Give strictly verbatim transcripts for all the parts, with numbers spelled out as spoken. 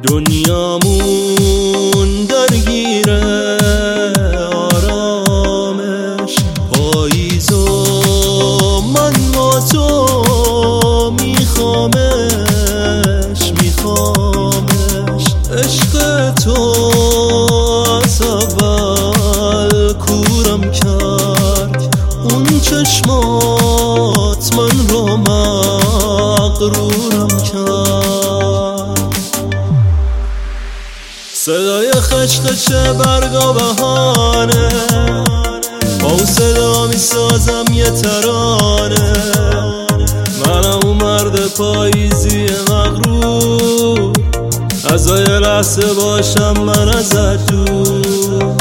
دنیامون درگیره آرامش پاییز و من با تو میخوامش میخوامش عشق تو از اول کورم کرد اون چشمات من رو مغرورم کرد صدای خشخش برگا بهانه با اون صدا میسازم یه ترانه منم اون مرد پاییزی مغرور از یه لحظه باشم من ازت دور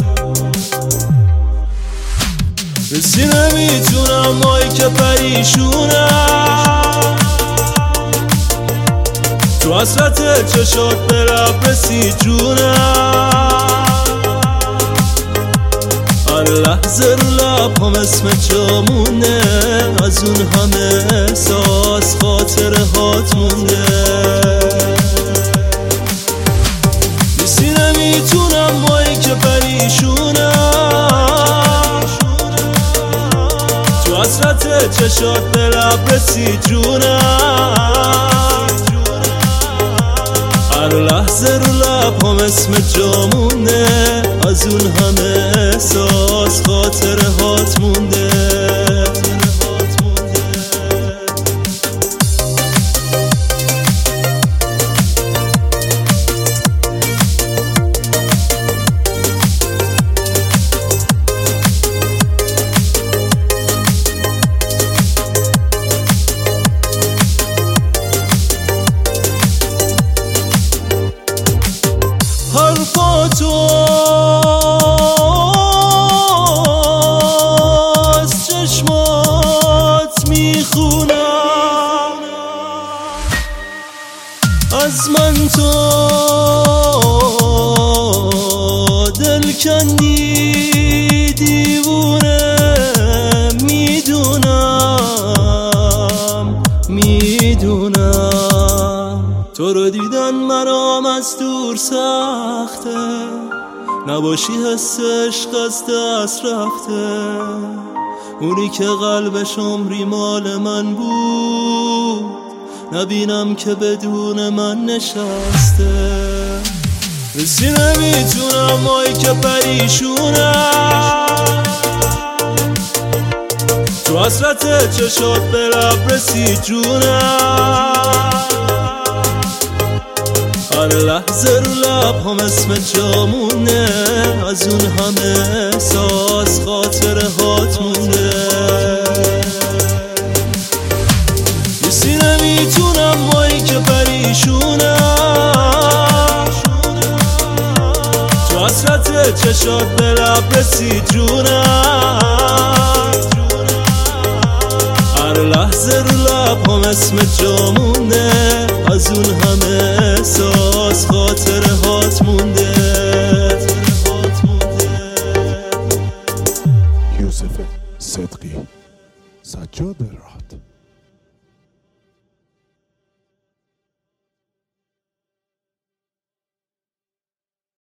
رسی نمیتونم مایی که پریشونم تو حسرت چشات به لب رسید جونم هر لحظه رو لب هم اسم جامونه از اون همه احساس خاطر هات مونده رسی نمیتونم مایی که پریشونم تو حسرت چشات به لب رسید جونم هر لحظه رو لب هم اسم جامونه از اون همه احساس خاطر هات مونده حرفا تو از چشمات میخونم از من تو دل کندی دیوونه میدونم میدونم تو رو دیدن مرام از دور سخته نباشی حس عشق از دست رفته اونی که قلبش عمری مال من بود نبینم که بدون من نشسته رسی نمیتونم مایی که پریشونم تو حسرت چشات به لب رسید جونم هر لحظه رو لب هم اسم جامونه از اون همه احساس خاطر هات مونده رسی نمیتونم مایی که پریشونم تو حسرت چشات به لب رسید جونم هر لحظه رو لب هم اسم جامونه از اون همه احساس خاطر هات مونده